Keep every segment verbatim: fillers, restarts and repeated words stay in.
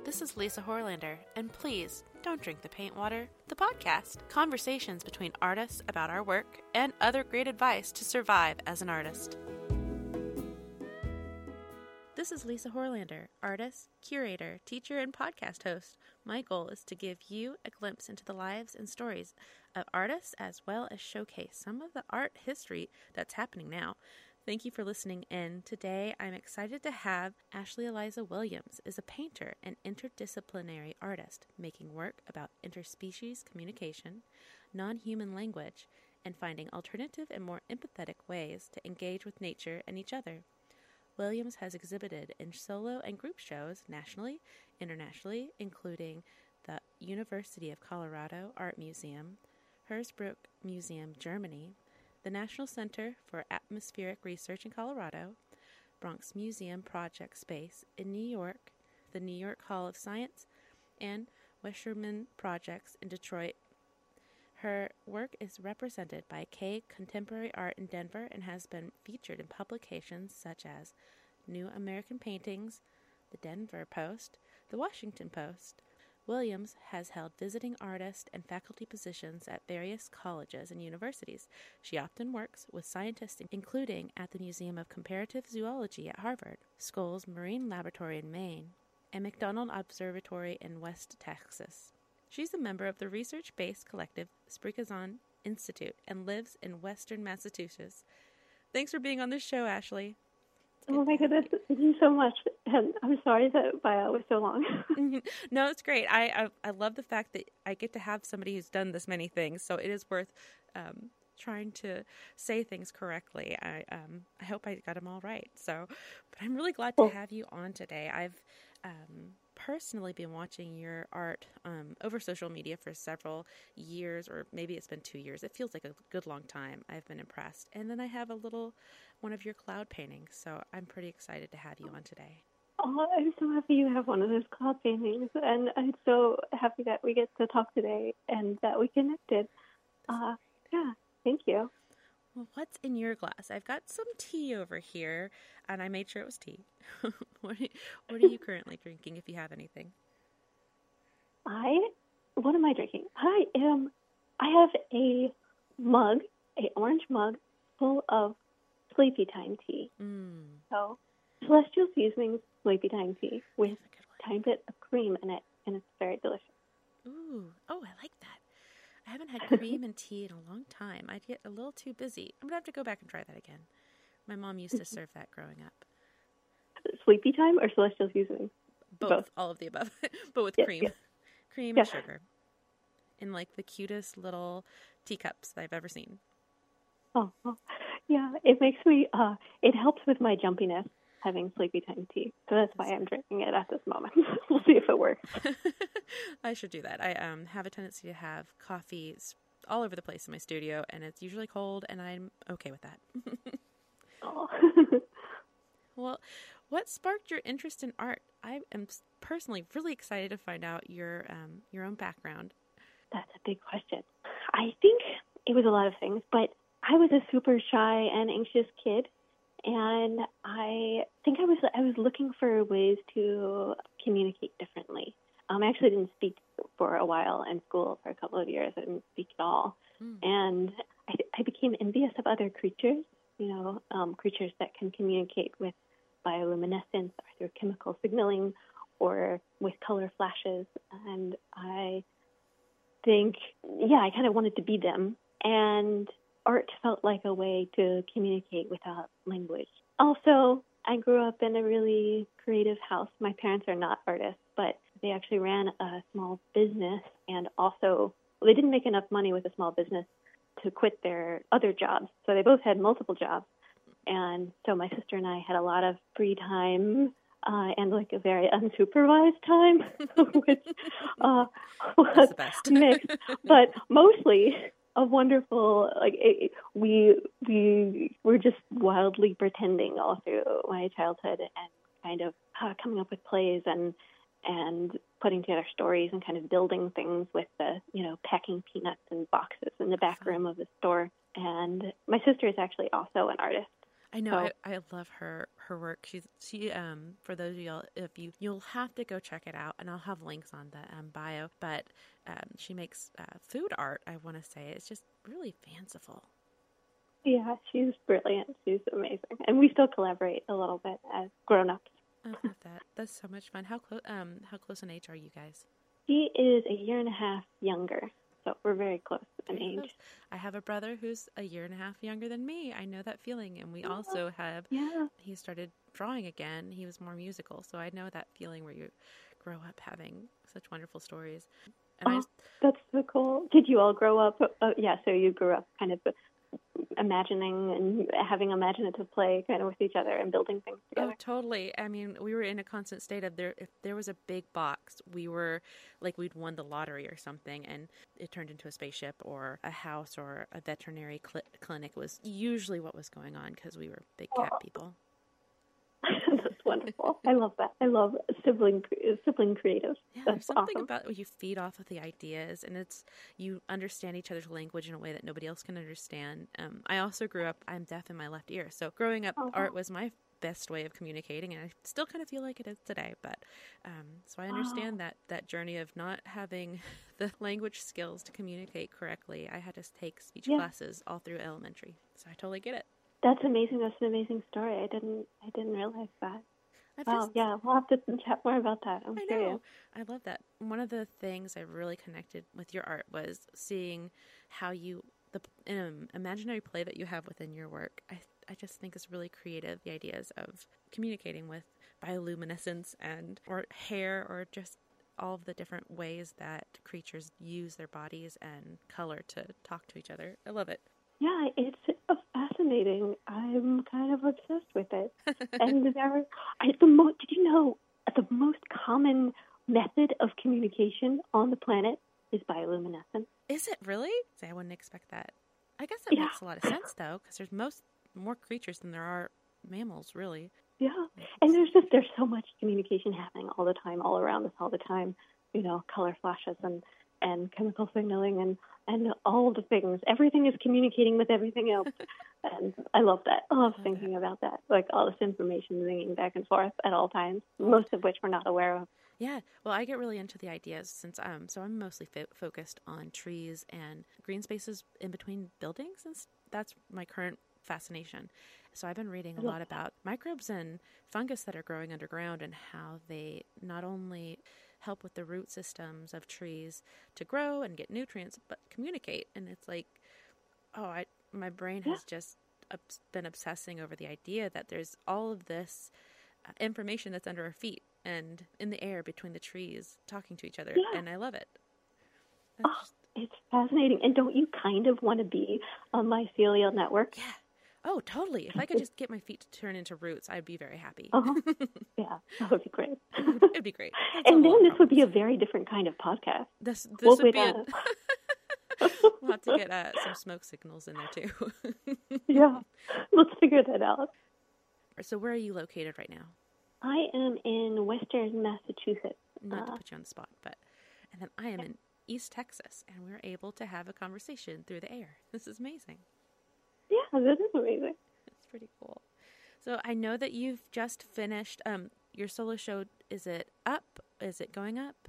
This is Lisa Horlander, and please don't drink the paint water. The podcast, conversations between artists about our work and other great advice to survive as an artist. This is Lisa Horlander, artist, curator, teacher, and podcast host. My goal is to give you a glimpse into the lives and stories of artists, as well as showcase some of the art history that's happening now. Thank you for listening in. Today, I'm excited to have Ashley Eliza Williams is a painter and interdisciplinary artist making work about interspecies communication, non-human language, and finding alternative and more empathetic ways to engage with nature and each other. Williams has exhibited in solo and group shows nationally, internationally, including the University of Colorado Art Museum, Hersbruck Museum, Germany, the National Center for Atmospheric Research in Colorado, Bronx Museum Project Space in New York, the New York Hall of Science, and Wasserman Projects in Detroit. Her work is represented by K Contemporary Art in Denver and has been featured in publications such as New American Paintings, the Denver Post, the Washington Post. Williams has held visiting artist and faculty positions at various colleges and universities. She often works with scientists, including at the Museum of Comparative Zoology at Harvard, Scholl's Marine Laboratory in Maine, and McDonald Observatory in West Texas. She's a member of the research-based collective Sprigazon Institute and lives in Western Massachusetts. Thanks for being on this show, Ashley. Oh my goodness, thank you so much. And I'm sorry that bio was so long. No, it's great. I, I I love the fact that I get to have somebody who's done this many things, so it is worth um, trying to say things correctly. I um I hope I got them all right. So, but I'm really glad to have you on today. I've um, personally been watching your art um, over social media for several years, or maybe it's been two years. It feels like a good long time. I've been impressed. And then I have a little one of your cloud paintings, so I'm pretty excited to have you on today. Oh, I'm so happy you have one of those cloud paintings, and I'm so happy that we get to talk today and that we connected. Uh, yeah, thank you. Well, what's in your glass? I've got some tea over here, and I made sure it was tea. what, are, what are you currently drinking, if you have anything? I, what am I drinking? I am, I have a mug, a orange mug full of Sleepy Time tea. Mm. So, Celestial Seasonings Sleepy Time tea with a tiny bit of cream in it, and it's very delicious. Ooh, oh, I like that. I haven't had cream and tea in a long time. I'd get a little too busy. I'm going to have to go back and try that again. My mom used to serve that growing up. Sleepy Time or Celestial Seasonings? Both, Both. All of the above, but with yes, cream. Yes. Cream yes. and sugar. In like the cutest little teacups that I've ever seen. Oh, oh. Yeah, it makes me, uh, it helps with my jumpiness having Sleepy Time tea. So that's why I'm drinking it at this moment. We'll see if it works. I should do that. I um, have a tendency to have coffee all over the place in my studio, and it's usually cold, and I'm okay with that. Oh. Well, what sparked your interest in art? I am personally really excited to find out your um, your own background. That's a big question. I think it was a lot of things, but I was a super shy and anxious kid, and I think I was I was looking for ways to communicate differently. Um, I actually didn't speak for a while in school for a couple of years. I didn't speak at all, mm. and I, I became envious of other creatures. You know, um, creatures that can communicate with bioluminescence or through chemical signaling or with color flashes, and I think, yeah, I kind of wanted to be them, and art felt like a way to communicate without language. Also, I grew up in a really creative house. My parents are not artists, but they actually ran a small business, and also they didn't make enough money with a small business to quit their other jobs. So they both had multiple jobs. And so my sister and I had a lot of free time uh, and like a very unsupervised time, which uh, was mixed, but mostly a wonderful, like it, we we were just wildly pretending all through my childhood and kind of uh, coming up with plays and and putting together stories and kind of building things with the, you know, packing peanuts in boxes in the back room of the store. And my sister is actually also an artist. I know. So, I, I love her her work. She's she um for those of y'all, if you you'll have to go check it out, and I'll have links on the um, bio. But um, she makes uh, food art. I want to say it's just really fanciful. yeah, she's brilliant. She's amazing, and we still collaborate a little bit as grown-ups. I love that. That's so much fun. How close um how close in age are you guys? She is a year and a half younger, so we're very close in Very age. close. I have a brother who's a year and a half younger than me. I know that feeling, and we Yeah. also have. Yeah. He started drawing again. He was more musical, so I know that feeling where you grow up having such wonderful stories. And Oh, I just, that's so cool. Did you all grow up? Uh, yeah, so you grew up kind of imagining and having imaginative play kind of with each other and building things together. oh, totally. I mean, we were in a constant state of there. If there was a big box, we were like we'd won the lottery or something, and it turned into a spaceship or a house or a veterinary cl- clinic was usually what was going on because we were big cat Oh. people. That's wonderful. I love that. I love sibling sibling creative. Yeah, That's there's something awesome. about where you feed off of the ideas, and it's you understand each other's language in a way that nobody else can understand. Um, I also grew up. I'm deaf in my left ear, so growing up, Oh, art was my best way of communicating, and I still kind of feel like it is today. But um, so I understand wow. that that journey of not having the language skills to communicate correctly. I had to take speech Yeah. classes all through elementary, so I totally get it. That's amazing. That's an amazing story. I didn't I didn't realize that. I've Wow, just yeah, we'll have to chat more about that. I'm I curious. know. I love that. One of the things I really connected with your art was seeing how you, the um, imaginary play that you have within your work. I, I just think is really creative. The ideas of communicating with bioluminescence and or hair or just all of the different ways that creatures use their bodies and color to talk to each other. I love it. Yeah, it's fascinating. I'm kind of obsessed with it. And there, I, the mo- did you know the most common method of communication on the planet is bioluminescence? Is it really? See, I wouldn't expect that. I guess that Yeah. makes a lot of sense though, because there's most more creatures than there are mammals, really. Yeah, and there's just there's so much communication happening all the time, all around us, all the time. You know, color flashes and and chemical signaling and and all the things. Everything is communicating with everything else, and I love that. I love I love thinking that. about that. Like all this information moving back and forth at all times, most of which we're not aware of. Yeah, well, I get really into the ideas since um, so I'm mostly fo- focused on trees and green spaces in between buildings, and s- that's my current fascination. So I've been reading a lot about microbes and fungus that are growing underground and how they not only help with the root systems of trees to grow and get nutrients, but communicate. And it's like, oh, I my brain has Yeah. just obs- been obsessing over the idea that there's all of this uh, information that's under our feet and in the air between the trees talking to each other. Yeah. And I love it. That's Oh, just, it's fascinating. And don't you kind of want to be on mycelial network? yeah. Oh, totally. If I could just get my feet to turn into roots, I'd be very happy. Uh-huh. Yeah, that would be great. It'd be great. That'd solve And a lot then of this would be a problems. very different kind of podcast. This this What would would, be uh, a we'll have to get uh, some smoke signals in there too. Yeah, let's figure that out. So where are you located right now? I am in Western Massachusetts. Not to Uh, put you on the spot, but and then I am in East Texas, and we're able to have a conversation through the air. This is amazing. yeah, this is amazing. It's pretty cool. So I know that you've just finished um your solo show. Is it up? Is it going up?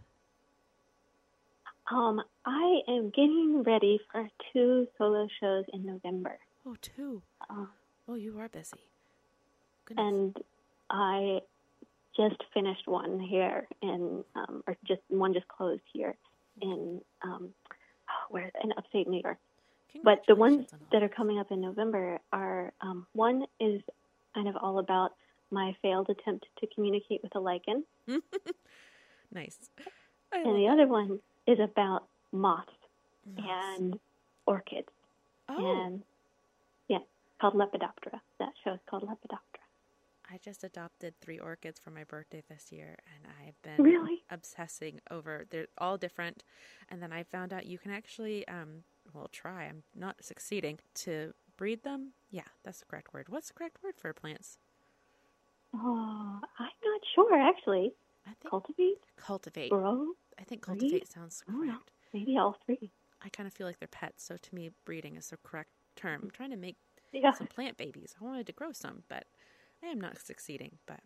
Um, I am getting ready for two solo shows in November. Oh, two. Uh, Oh, you are busy. Goodness. and I just finished one here in, um, or just one just closed here in, um, oh, where in upstate New York. But the ones Congratulations on all that are this. coming up in November are, um, one is kind of all about my failed attempt to communicate with a lichen, Nice. I and love the that. other one is about moths Nice. and orchids, Oh, and yeah, called Lepidoptera. That show is called Lepidoptera. I just adopted three orchids for my birthday this year, and I've been Really? obsessing over. They're all different, and then I found out you can actually, um, well, try. I'm not succeeding to breed them. Yeah, that's the correct word. What's the correct word for plants? Oh, I'm not sure actually. I think Cultivate, cultivate. grow, I think breed? cultivate sounds I don't know. correct. Maybe all three. I kind of feel like they're pets, so to me, breeding is the correct term. I'm trying to make Yeah. some plant babies. I wanted to grow some, but I am not succeeding. But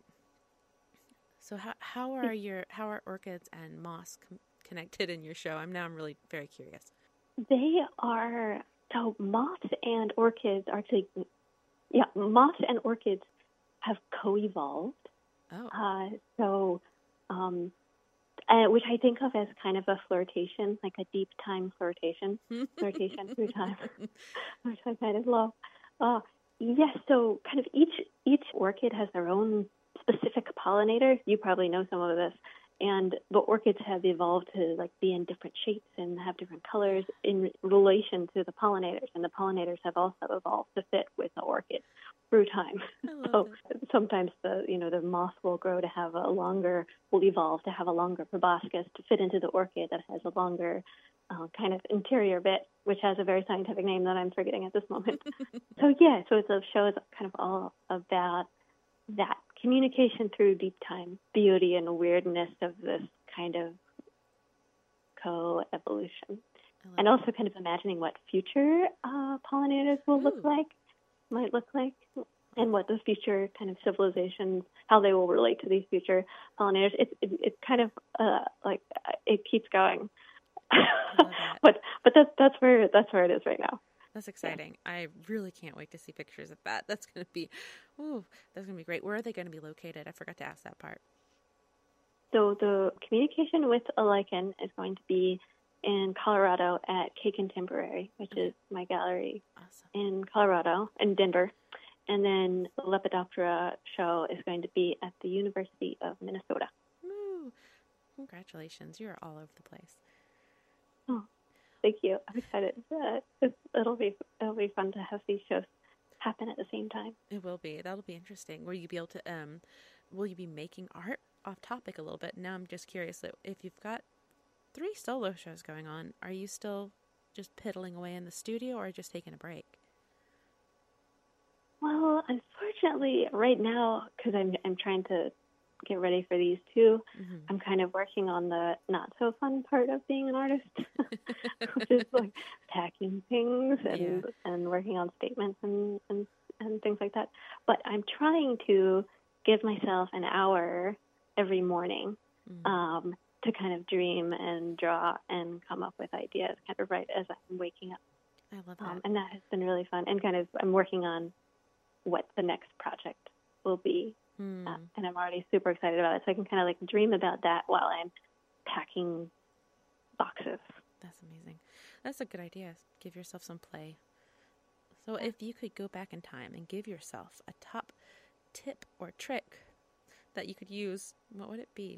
so how how are your how are orchids and moss com- connected in your show? I'm now I'm really very curious. They are, so moss and orchids are actually, yeah, moss and orchids have co-evolved. Oh. Uh, so, um, uh, which I think of as kind of a flirtation, like a deep time flirtation, flirtation through time, which I kind of love. Uh, yes, so kind of each each orchid has their own specific pollinator. You probably know some of this. And the orchids have evolved to like be in different shapes and have different colors in relation to the pollinators. And the pollinators have also evolved to fit with the orchid through time. So that. sometimes the you know the moss will grow to have a longer, will evolve to have a longer proboscis to fit into the orchid that has a longer uh, kind of interior bit, which has a very scientific name that I'm forgetting at this moment. So yeah, so it's a show is kind of all about that communication through deep time, beauty and weirdness of this kind of co-evolution. And also kind of imagining what future uh, pollinators will Ooh. look like, might look like, and what the future kind of civilizations, how they will relate to these future pollinators. It's it, it's kind of uh, like it keeps going. but but that's that's where that's where it is right now. That's exciting. Yeah. I really can't wait to see pictures of that. That's going to be, ooh, that's going to be great. Where are they going to be located? I forgot to ask that part. So the communication with a lichen is going to be in Colorado at K Contemporary, which okay. is my gallery awesome. in Colorado, in Denver. And then the Lepidoptera show is going to be at the University of Minnesota. Ooh, congratulations. You're all over the place. Oh. Thank you. I'm excited. Uh, it'll be it'll be fun to have these shows happen at the same time. It will be. That'll be interesting. Will you be able to? Um, will you be making art? Off topic a little bit. Now I'm just curious that if you've got three solo shows going on, are you still just piddling away in the studio, or just taking a break? Well, unfortunately, right now, because I'm I'm trying to get ready for these two, mm-hmm. I'm kind of working on the not so fun part of being an artist, which is like packing things and yeah. and working on statements and, and and things like that. But I'm trying to give myself an hour every morning mm-hmm. um, to kind of dream and draw and come up with ideas, kind of right as I'm waking up. I love that, um, and that has been really fun. And kind of I'm working on what the next project will be. Hmm. Uh, and I'm already super excited about it. So I can kind of like dream about that while I'm packing boxes. That's amazing. That's a good idea. Give yourself some play. So if you could go back in time and give yourself a top tip or trick that you could use, what would it be?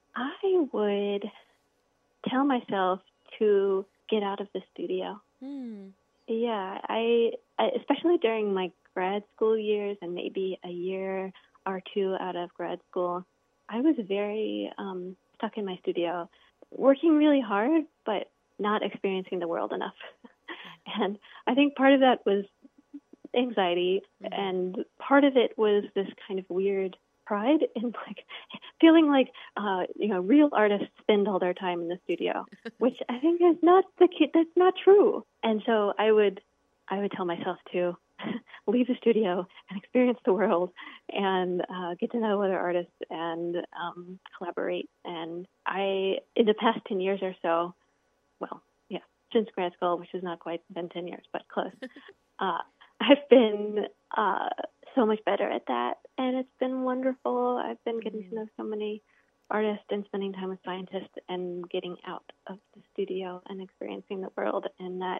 I would tell myself to get out of the studio. Hmm. Yeah, I, I especially during my grad school years and maybe a year or two out of grad school, I was very um, stuck in my studio, working really hard, but not experiencing the world enough. And I think part of that was anxiety, mm-hmm. and part of it was this kind of weird pride in like feeling like uh, you know real artists spend all their time in the studio, which I think is not the case. That's not true. And so I would I would tell myself to leave the studio and experience the world and uh, get to know other artists and um, collaborate. And I, in the past ten years or so, well, yeah, since grad school, which has not quite been ten years, but close, uh, I've been uh, so much better at that. And it's been wonderful. I've been getting mm-hmm. to know so many artists and spending time with scientists and getting out of the studio and experiencing the world. And that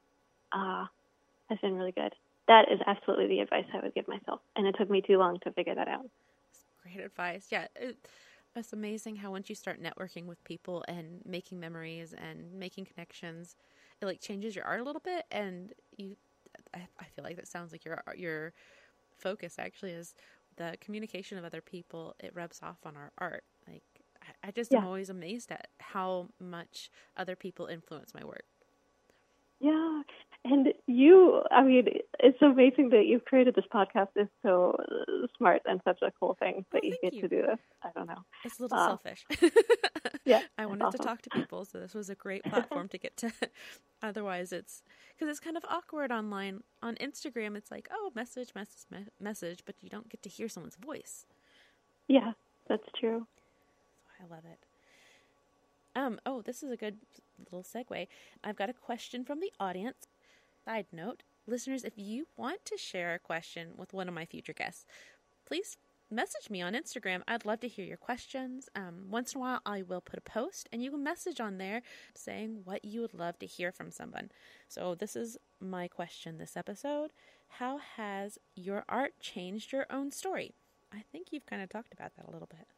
uh, has been really good. That is absolutely the advice I would give myself. And it took me too long to figure that out. That's great advice. Yeah. It, it's amazing how once you start networking with people and making memories and making connections, it like changes your art a little bit. And you, I, I feel like that sounds like your, your focus actually is the communication of other people. It rubs off on our art. Like, I, I just yeah. am always amazed at how much other people influence my work. Yeah. And you, I mean, it's amazing that you've created this podcast. It's so uh, smart and such a cool thing that Oh, you get thank to you. do this. I don't know. It's a little Uh, selfish. yeah, I that's wanted awesome. to talk to people, so this was a great platform to get to. Otherwise, it's because it's kind of awkward online. On Instagram, it's like, oh, message, message, me- message, but you don't get to hear someone's voice. Yeah, that's true. I love it. Um. Oh, this is a good little segue. I've got a question from the audience. Side note, listeners, if you want to share a question with one of my future guests, please message me on Instagram. I'd love to hear your questions. Um, once in a while, I will put a post, and you can message on there saying what you would love to hear from someone. So this is my question this episode. How has your art changed your own story? I think you've kind of talked about that a little bit.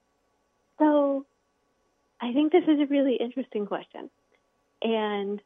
So I think this is a really interesting question. And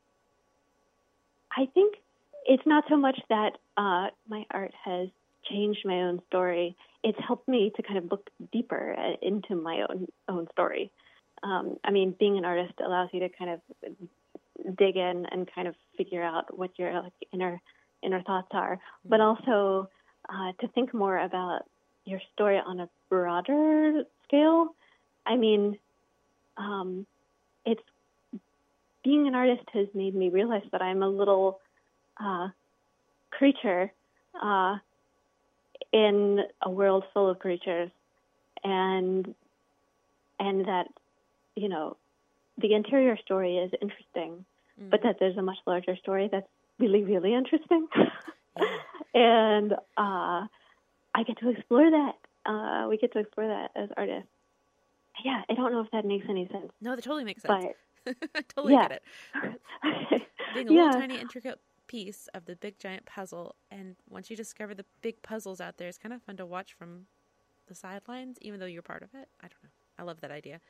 I think it's not so much that uh, my art has changed my own story. It's helped me to kind of look deeper into my own own story. Um, I mean, being an artist allows you to kind of dig in and kind of figure out what your like inner inner thoughts are, mm-hmm. but also uh, to think more about your story on a broader scale. I mean, um, it's being an artist has made me realize that I'm a little uh, creature uh, in a world full of creatures, and and that, you know, the interior story is interesting, mm. but that there's a much larger story that's really, really interesting. And uh, I get to explore that. Uh, we get to explore that as artists. Yeah, I don't know if that makes any sense. No, that totally makes sense. But, I totally yeah. get it. Being a yeah. little tiny, intricate piece of the big, giant puzzle, and once you discover the big puzzles out there, it's kind of fun to watch from the sidelines, even though you're part of it. I don't know. I love that idea.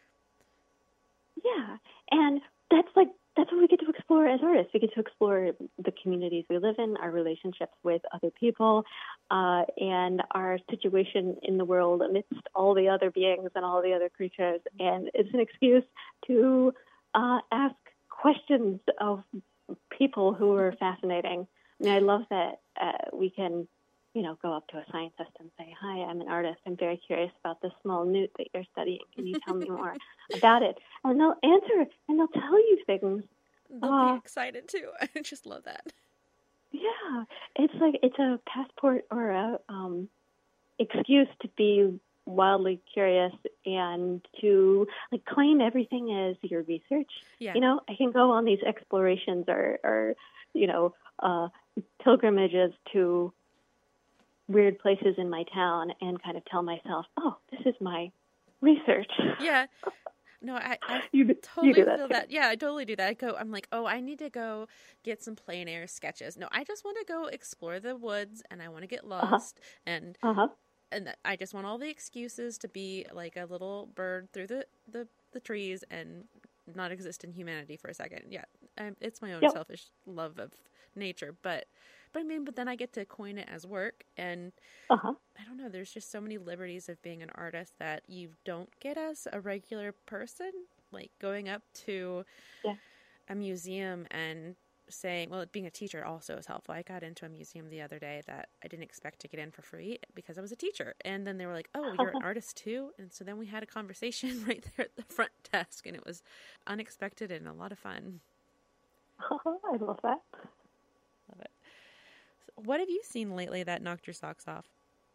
Yeah, and that's like that's what we get to explore as artists. We get to explore the communities we live in, our relationships with other people, uh, and our situation in the world amidst all the other beings and all the other creatures. And it's an excuse to uh, ask questions of people who are fascinating. I mean, I love that uh, we can, you know, go up to a scientist and say, "Hi, I'm an artist. I'm very curious about this small newt that you're studying. Can you tell me more about it?" And they'll answer, and they'll tell you things. They'll uh, be excited too. I just love that. Yeah, it's like it's a passport or a um, excuse to be wildly curious and to like claim everything as your research. Yeah. You know, I can go on these explorations or, or you know, uh, pilgrimages to weird places in my town and kind of tell myself, oh, this is my research. Yeah. No, I, I you, totally you do that feel too. that. Yeah, I totally do that. I go, I'm like, oh, I need to go get some plein air sketches. No, I just want to go explore the woods and I want to get lost. Uh-huh. And uh-huh. and I just want all the excuses to be like a little bird through the, the, the trees and not exist in humanity for a second. Yeah, I'm, it's my own yep. selfish love of nature. But, but I mean, but then I get to coin it as work. And uh-huh. I don't know, there's just so many liberties of being an artist that you don't get as a regular person. Like going up to yeah. a museum and saying, well, being a teacher also is helpful. I got into a museum the other day that I didn't expect to get in for free because I was a teacher. And then they were like, oh, you're an artist too? And so then we had a conversation right there at the front desk, and it was unexpected and a lot of fun. Oh, I love that. Love it. So what have you seen lately that knocked your socks off?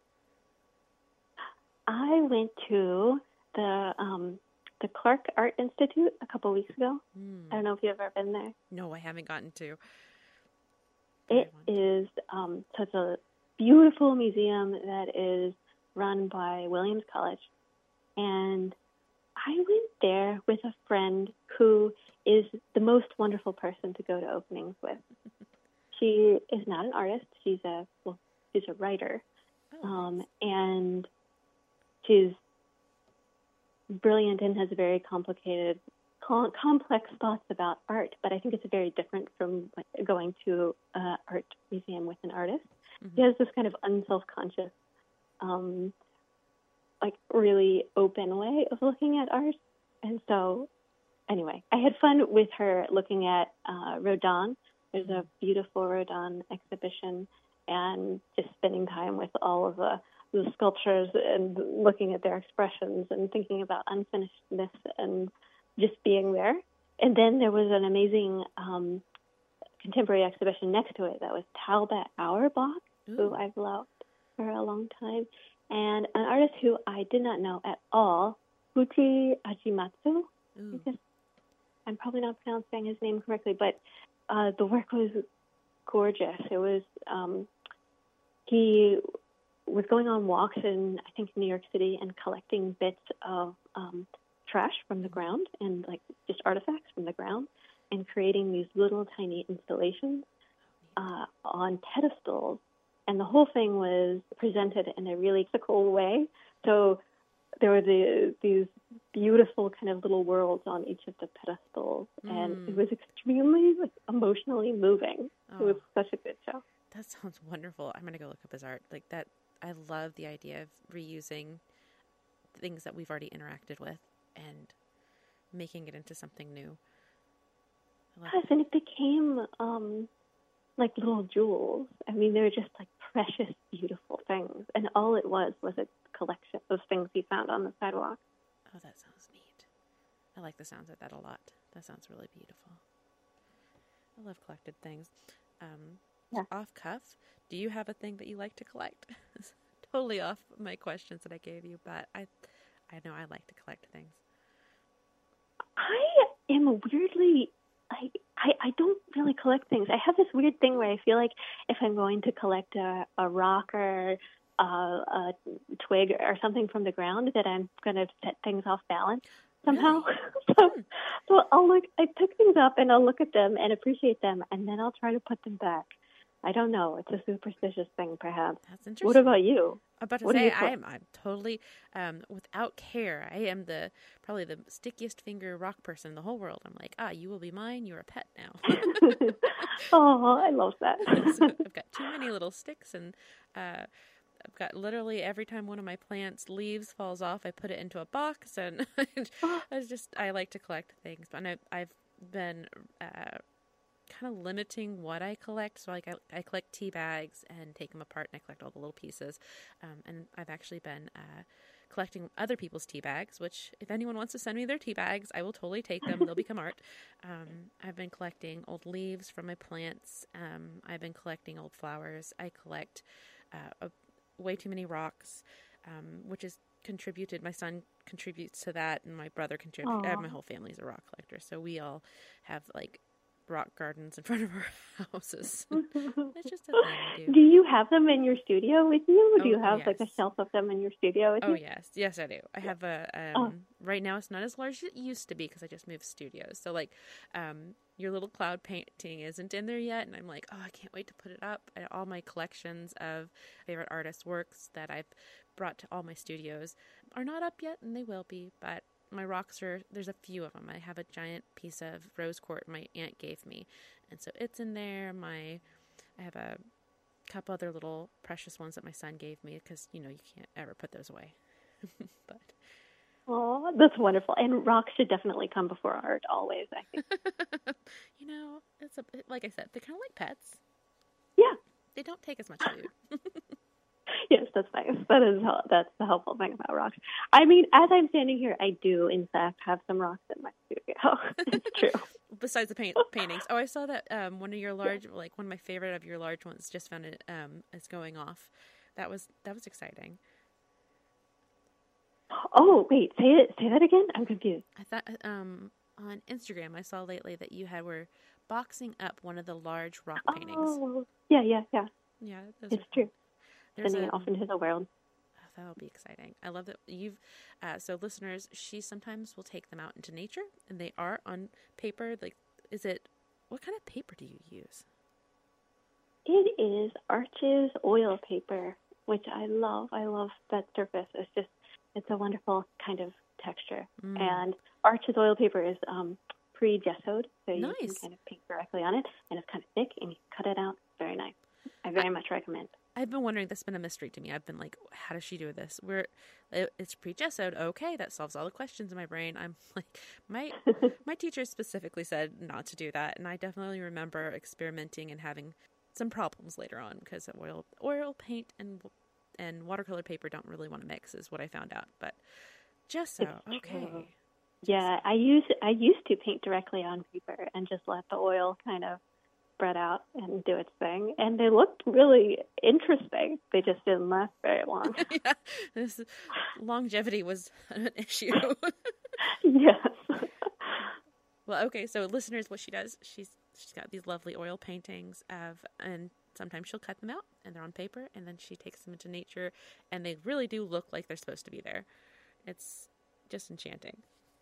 I went to the um, the Clark Art Institute a couple weeks ago. Mm. I don't know if you've ever been there. No, I haven't gotten to. It is, um, so it's a beautiful museum that is run by Williams College. And I went there with a friend who is the most wonderful person to go to openings with. She is not an artist. She's a, well, she's a writer. Oh. Um, and she's brilliant and has very complicated, com- complex thoughts about art, but I think it's very different from going to an art museum with an artist. Mm-hmm. She has this kind of unself-conscious, um, like really open way of looking at art. And so, anyway, I had fun with her looking at uh, Rodin, There's a beautiful Rodin exhibition, and just spending time with all of the, the sculptures and looking at their expressions and thinking about unfinishedness and just being there. And then there was an amazing um, contemporary exhibition next to it that was Talbot Auerbach, Ooh. who I've loved for a long time, and an artist who I did not know at all, Fuji Ajimatsu. Because I'm probably not pronouncing his name correctly, but uh, the work was gorgeous. It was um, he was going on walks in, I think, New York City and collecting bits of um, trash from the ground and like just artifacts from the ground and creating these little tiny installations uh, on pedestals. And the whole thing was presented in a really cool way. So there were the, these beautiful kind of little worlds on each of the pedestals, and mm. it was extremely like, emotionally moving. Oh, it was such a good show. That sounds wonderful. I'm going to go look up his art. Like that, I love the idea of reusing things that we've already interacted with and making it into something new. Yes, and it became um, like little jewels. I mean, they were just like precious, beautiful things, and all it was was a collection of things he found on the sidewalk. Oh, that sounds neat. I like the sounds of that a lot. That sounds really beautiful. I love collected things. Um, yeah. Off cuff, do you have a thing that you like to collect? Totally off my questions that I gave you, but I, I know I like to collect things. I am weirdly, I, I, I don't really collect things. I have this weird thing where I feel like if I'm going to collect a, a rock or uh, a twig or something from the ground, that I'm going to set things off balance somehow. Really? so, hmm. so I'll look, I pick things up and I'll look at them and appreciate them, and then I'll try to put them back. I don't know. It's a superstitious thing, perhaps. That's interesting. What about you? I'm about to what say I'm I'm totally um, without care. I am the probably the stickiest finger rock person in the whole world. I'm like, ah, you will be mine. You're a pet now. Oh, I love that. So I've got too many little sticks, and uh, I've got literally every time one of my plants' leaves falls off, I put it into a box, and I just I like to collect things. But I've I've been. Uh, kind of limiting what I collect. So like I, I collect tea bags and take them apart, and I collect all the little pieces. Um, and I've actually been uh, collecting other people's tea bags, which if anyone wants to send me their tea bags, I will totally take them. They'll become art. Um, I've been collecting old leaves from my plants. Um, I've been collecting old flowers. I collect uh, a, way too many rocks, um, which is contributed. My son contributes to that, and my brother contributes. Uh, my whole family's a rock collector. So we all have like rock gardens in front of our houses. It's just a thing we do. Do you have them in your studio with you? Oh, do you have yes. like a shelf of them in your studio with oh, you? Oh yes, yes I do. I have a um, oh. right now it's not as large as it used to be because I just moved studios. So like um, your little cloud painting isn't in there yet, and I'm like, oh, I can't wait to put it up. And all my collections of favorite artists' works that I've brought to all my studios are not up yet, and they will be, but my rocks are, there's a few of them. I have a giant piece of rose quartz my aunt gave me, and so it's in there. My, I have a couple other little precious ones that my son gave me because, you know, you can't ever put those away. But oh, that's wonderful. And rocks should definitely come before art always, I think. You know, it's a, like I said, they're kind of like pets. Yeah. They don't take as much food. Yes, that's nice. That is that's the helpful thing about rocks. I mean, as I'm standing here, I do, in fact, have some rocks in my studio. It's true. Besides the paint, paintings. Oh, I saw that um, one of your large, yeah. like one of my favorite of your large ones just found it um, is going off. That was that was exciting. Oh, wait, say it. Say that again. I'm confused. I thought um, on Instagram I saw lately that you had were boxing up one of the large rock paintings. Oh, yeah, yeah, yeah. Yeah, it's true. There's Sending a, it off into the world. Oh, that'll be exciting. I love that you've, uh, so listeners, she sometimes will take them out into nature, and they are on paper. Like, is it, what kind of paper do you use? It is Arches oil paper, which I love. I love that surface. It's just, it's a wonderful kind of texture. Mm. And Arches oil paper is um, pre-gessoed, so you nice. can kind of paint directly on it, and it's kind of thick, and you cut it out. Very nice. I very much recommend. I've been wondering, that's been a mystery to me. I've been like, how does she do this? We're, it, it's pre-gessoed. Okay, that solves all the questions in my brain. I'm like, my my teacher specifically said not to do that. And I definitely remember experimenting and having some problems later on because oil, oil paint and and watercolor paper don't really want to mix is what I found out. But gesso, okay. Yeah, I use I used to paint directly on paper and just let the oil kind of spread out and do its thing, and they looked really interesting. They just didn't last very long. Yeah, this longevity was an issue. Yes. Well, okay, so listeners, what she does, she's she's got these lovely oil paintings of, and sometimes she'll cut them out and they're on paper, and then she takes them into nature, and they really do look like they're supposed to be there. It's just enchanting.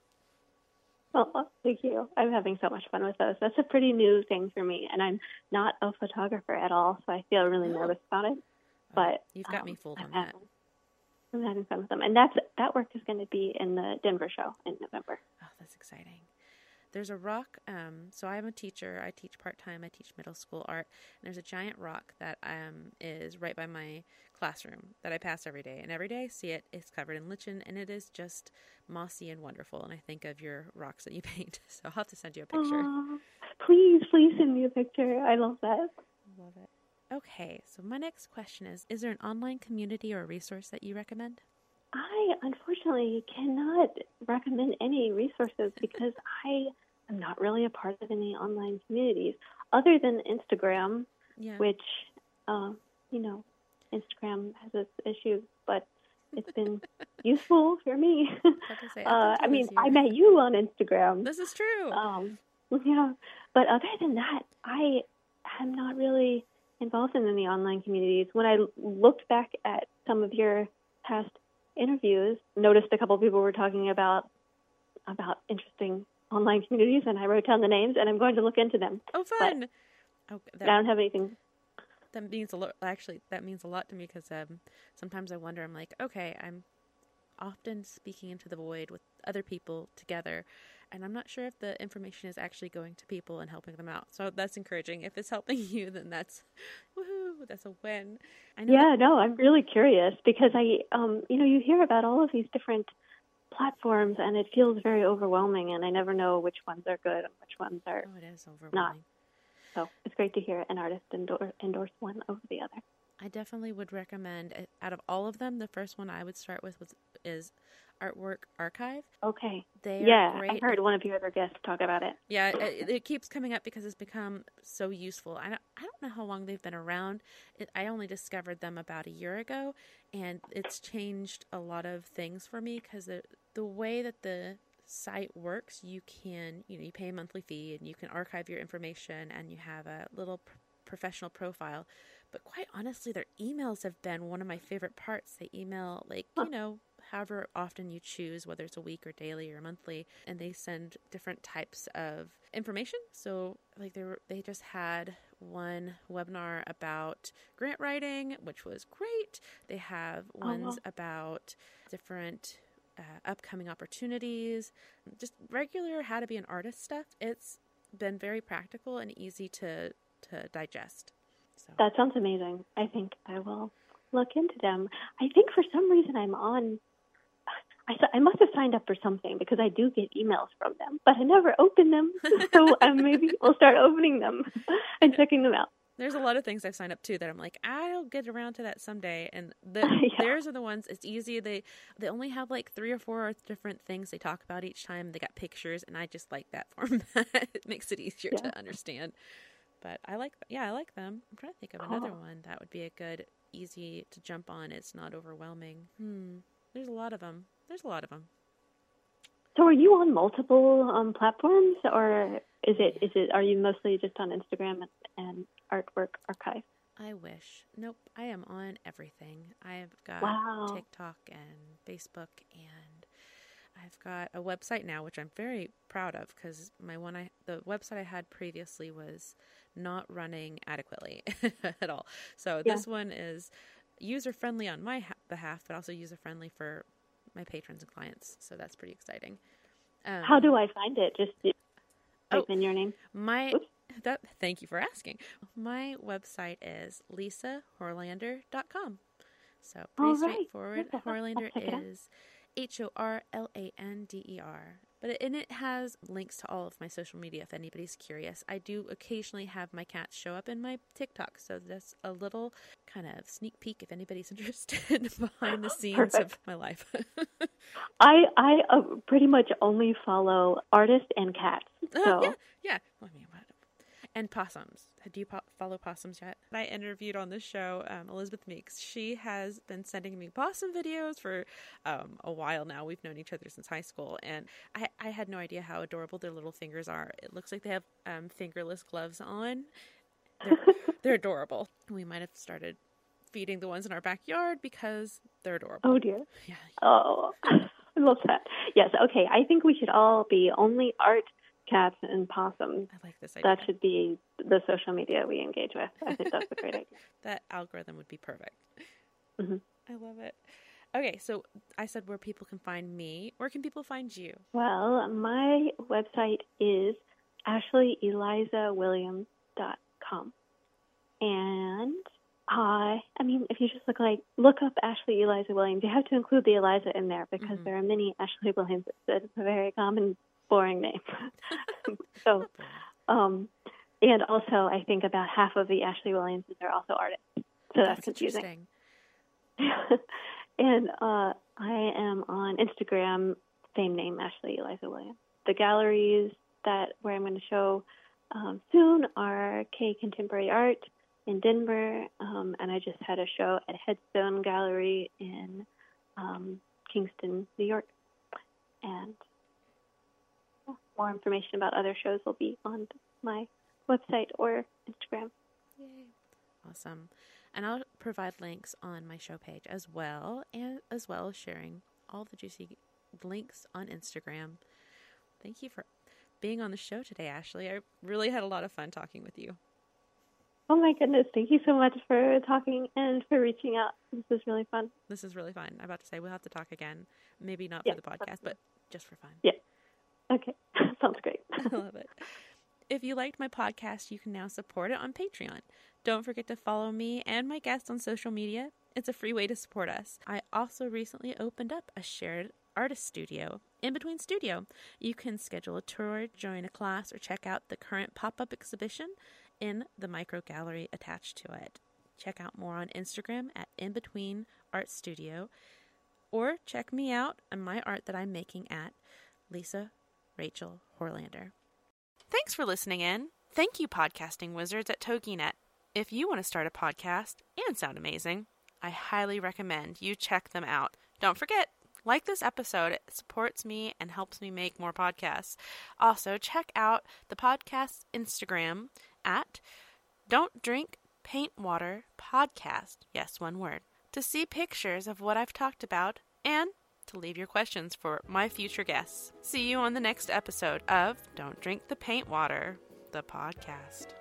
Oh, thank you. I'm having so much fun with those. That's a pretty new thing for me, and I'm not a photographer at all, so I feel really Oh. nervous about it. But Oh, you've got um, me fooled I'm on that. having, I'm having fun with them, and that's that work is going to be in the Denver show in November. Oh, that's exciting. There's a rock. Um, so I'm a teacher. I teach part-time. I teach middle school art. And there's a giant rock that um, is right by my classroom that I pass every day. And every day I see it, it's covered in lichen, and it is just mossy and wonderful. And I think of your rocks that you paint. So I'll have to send you a picture. Aww, please, please send me a picture. I love that. I love it. Okay, so my next question is, is there an online community or resource that you recommend? I unfortunately cannot recommend any resources because I am not really a part of any online communities other than Instagram, Yeah. which, um, you know, Instagram has its issues, but it's been useful for me. I, was about to say, I, uh, think I it mean, was I your- met you on Instagram. This is true. Um, yeah, but other than that, I am not really involved in any online communities. When I looked back at some of your past interviews, noticed a couple of people were talking about about interesting online communities, and I wrote down the names, and I'm going to look into them. Oh, fun. Oh, I that, don't have anything. that means a lot. Actually, that means a lot to me because um, sometimes I wonder, I'm like, okay, I'm often speaking into the void with other people together, and I'm not sure if the information is actually going to people and helping them out. So that's encouraging. If it's helping you, then that's, woohoo, that's a win. I know Yeah, that- no, I'm really curious because I, um, you know, you hear about all of these different platforms, and it feels very overwhelming, and I never know which ones are good and which ones are oh, it is overwhelming. not. So it's great to hear an artist endorse, endorse one over the other. I definitely would recommend, uh, out of all of them, the first one I would start with was, is Artwork Archive. Okay. They Yeah, are great. I've heard one of your other guests talk about it. Yeah, it, it keeps coming up because it's become so useful. I don't, I don't know how long they've been around. It, I only discovered them about a year ago, and it's changed a lot of things for me because the, the way that the site works, you can, you know, you pay a monthly fee and you can archive your information and you have a little pr- professional profile. But quite honestly, their emails have been one of my favorite parts. They email, like, Huh. you know, however often you choose, whether it's a week or daily or monthly, and they send different types of information. So, like, they were, they just had one webinar about grant writing, which was great. They have ones wow. about different uh, upcoming opportunities, just regular how to be an artist stuff. It's been very practical and easy to, to digest. So. That sounds amazing. I think I will look into them. I think for some reason I'm on, I, I must have signed up for something because I do get emails from them, but I never open them. So um, maybe we'll start opening them and checking them out. There's a lot of things I've signed up to that I'm like, I'll get around to that someday. And the, Yeah. theirs are the ones, it's easy. They they only have like three or four different things they talk about each time. They got pictures, and I just like that format. It makes it easier Yeah. to understand. But I like, yeah, I like them. I'm trying to think of Cool. another one that would be a good, easy to jump on. It's not overwhelming. Hmm. There's a lot of them. There's a lot of them. So are you on multiple um, platforms, or is it is it are you mostly just on Instagram and, and Artwork Archive? I wish. Nope. I am on everything. I've got Wow. TikTok and Facebook, and I've got a website now, which I'm very proud of because my one I the website I had previously was not running adequately at all. So Yeah. this one is user friendly on my ha- behalf, but also user friendly for my patrons and clients. So that's pretty exciting. Um, How do I find it? Just type Oh. in your name. My Oops. That, thank you for asking. My website is lisa horlander dot com. So pretty All right. straightforward. Yes, I'll- Horlander I'll check it out. is H O R L A N D E R. But it, and it has links to all of my social media if anybody's curious. I do occasionally have my cats show up in my TikTok, so that's a little kind of sneak peek if anybody's interested behind the scenes Perfect. of my life. I I uh, pretty much only follow artists and cats. So Oh, yeah, yeah. Well, I mean, what? And possums. Do you po- follow possums yet? I interviewed on this show um, Elizabeth Meeks. She has been sending me possum videos for um, a while now. We've known each other since high school, and I, I had no idea how adorable their little fingers are. It looks like they have um, fingerless gloves on. They're, they're adorable. We might have started feeding the ones in our backyard because they're adorable. Oh dear. Yeah. Oh, I love that. Yes. Okay. I think we should all be only art, cats, and possums. I like this idea. That should be the social media we engage with. I think that's a great idea. That algorithm would be perfect. Mm-hmm. I love it. Okay, so I said where people can find me. Where can people find you? Well, my website is ashley eliza williams dot com. And I, I mean, if you just look like look up Ashley Eliza Williams, you have to include the Eliza in there because Mhm. there are many Ashley Williams. It's a very common, boring name. so, um, and also, I think about half of the Ashley Williamses are also artists, so that's, That's confusing. interesting. And uh, I am on Instagram, same name, Ashley Eliza Williams. The galleries that where I'm going to show um, soon are K Contemporary Art in Denver, um, and I just had a show at Headstone Gallery in um, Kingston, New York. And well, more information about other shows will be on my website or Instagram. Yay. Awesome. And I'll provide links on my show page as well, and as well as sharing all the juicy links on Instagram. Thank you for being on the show today, Ashley. I really had a lot of fun talking with you. Oh my goodness, thank you so much for talking and for reaching out. This was really fun. This is really fun. I'm about to say we'll have to talk again. Maybe not Yeah, for the podcast, but just for fun. Yeah. Okay. Sounds great. I love it. If you liked my podcast, you can now support it on Patreon. Don't forget to follow me and my guests on social media. It's a free way to support us. I also recently opened up a shared artist studio, In Between Studio. You can schedule a tour, join a class, or check out the current pop-up exhibition in the micro gallery attached to it. Check out more on Instagram at In Between Art Studio, or check me out and my art that I'm making at Lisa Rachel Horlander. Thanks for listening in. Thank you, podcasting wizards at TogiNet. If you want to start a podcast and sound amazing, I highly recommend you check them out. Don't forget, like this episode, it supports me and helps me make more podcasts. Also, check out the podcast's Instagram at Don't Drink Paint Water Podcast, yes, one word, to see pictures of what I've talked about and to leave your questions for my future guests. See you on the next episode of Don't Drink the Paint Water, the podcast.